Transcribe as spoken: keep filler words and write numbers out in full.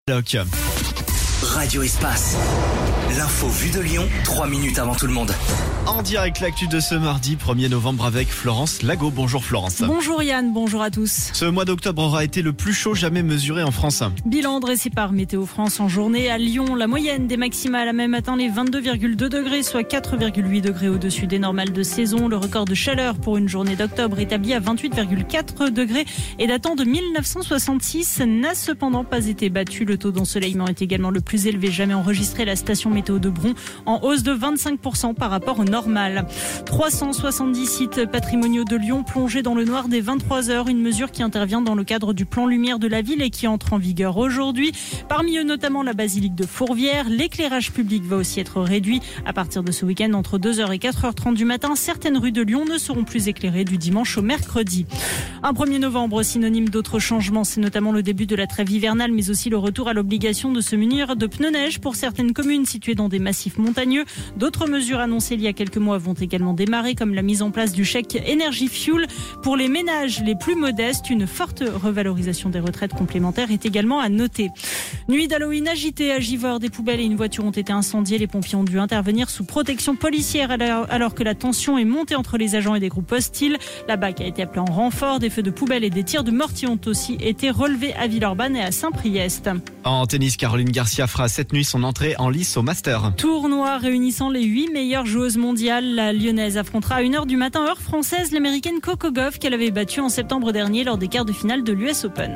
Loc. Radio Espace. L'info vue de Lyon, trois minutes avant tout le monde. En direct, l'actu de ce mardi premier novembre avec Florence Lago. Bonjour Florence. Bonjour Yann, bonjour à tous. Ce mois d'octobre aura été le plus chaud jamais mesuré en France. Bilan dressé par Météo France en journée. À Lyon, la moyenne des maximales a même atteint les vingt-deux virgule deux degrés, soit quatre virgule huit degrés au-dessus des normales de saison. Le record de chaleur pour une journée d'octobre établi à vingt-huit virgule quatre degrés et datant de mille neuf cent soixante-six n'a cependant pas été battu. Le taux d'ensoleillement est également le plus élevé jamais enregistré. La station météo de Bron en hausse de vingt-cinq pour cent par rapport au normal. trois cent soixante-dix sites patrimoniaux de Lyon plongés dans le noir dès vingt-trois heures. Une mesure qui intervient dans le cadre du plan lumière de la ville et qui entre en vigueur aujourd'hui. Parmi eux notamment la basilique de Fourvière. L'éclairage public va aussi être réduit. À partir de ce week-end, entre deux heures et quatre heures trente du matin, certaines rues de Lyon ne seront plus éclairées du dimanche au mercredi. Un premier novembre synonyme d'autres changements. C'est notamment le début de la trêve hivernale, mais aussi le retour à l'obligation de se munir de pneus neige pour certaines communes situées dans des massifs montagneux. D'autres mesures annoncées il y a quelques mois vont également démarrer, comme la mise en place du chèque Energy Fuel. Pour les ménages les plus modestes, une forte revalorisation des retraites complémentaires est également à noter. Nuit d'Halloween agitée à Givors, des poubelles et une voiture ont été incendiées. Les pompiers ont dû intervenir sous protection policière alors que la tension est montée entre les agents et des groupes hostiles. La B A C a été appelée en renfort. Des feux de poubelles et des tirs de mortier ont aussi été relevés à Villeurbanne et à Saint-Priest. En tennis, Caroline Garcia fera cette nuit son entrée en lice au Master. Tournoi réunissant les huit meilleures joueuses mondiales. La Lyonnaise affrontera à une heure du matin heure française l'américaine Coco Gauff qu'elle avait battue en septembre dernier lors des quarts de finale de l'U S Open.